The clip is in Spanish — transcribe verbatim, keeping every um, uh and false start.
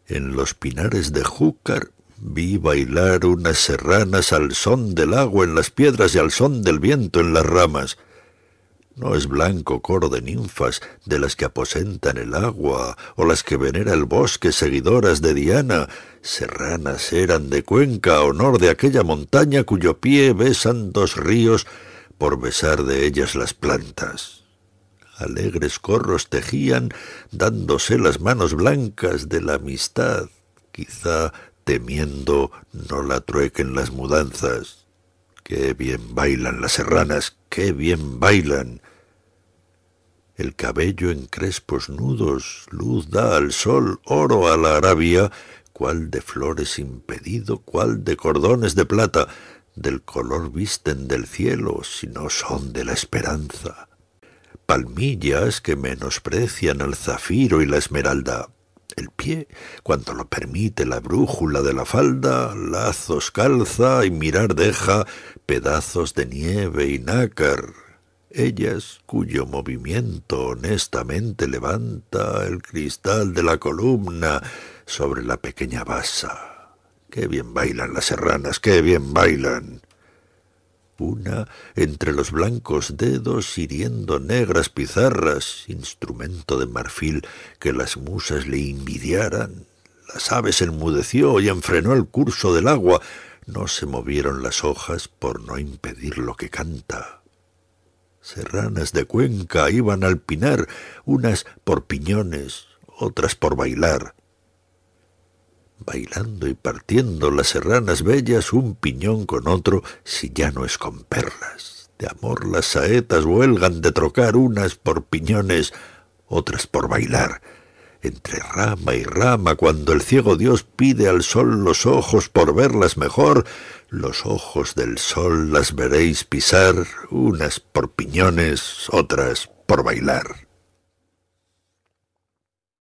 En los pinares de Júcar vi bailar unas serranas al son del agua en las piedras y al son del viento en las ramas. No es blanco coro de ninfas de las que aposentan el agua o las que venera el bosque seguidoras de Diana. Serranas eran de Cuenca, honor de aquella montaña cuyo pie besan dos ríos por besar de ellas las plantas. Alegres corros tejían, dándose las manos blancas de la amistad, quizá temiendo no la truequen las mudanzas. ¡Qué bien bailan las serranas! ¡Qué bien bailan! El cabello en crespos nudos, luz da al sol, oro a la Arabia, cuál de flores impedido, cuál de cordones de plata, del color visten del cielo, si no son de la esperanza. Palmillas que menosprecian al zafiro y la esmeralda. El pie, cuando lo permite la brújula de la falda, lazos calza y mirar deja pedazos de nieve y nácar. Ellas, cuyo movimiento honestamente levanta el cristal de la columna sobre la pequeña basa. ¡Qué bien bailan las serranas! ¡Qué bien bailan! Una entre los blancos dedos hiriendo negras pizarras, instrumento de marfil que las musas le envidiaran. Las aves enmudeció y enfrenó el curso del agua. No se movieron las hojas por no impedir lo que canta. Serranas de Cuenca iban al pinar, unas por piñones, otras por bailar. Bailando y partiendo las serranas bellas un piñón con otro, si ya no es con perlas. De amor las saetas huelgan de trocar unas por piñones, otras por bailar. Entre rama y rama, cuando el ciego Dios pide al sol los ojos por verlas mejor, los ojos del sol las veréis pisar, unas por piñones, otras por bailar.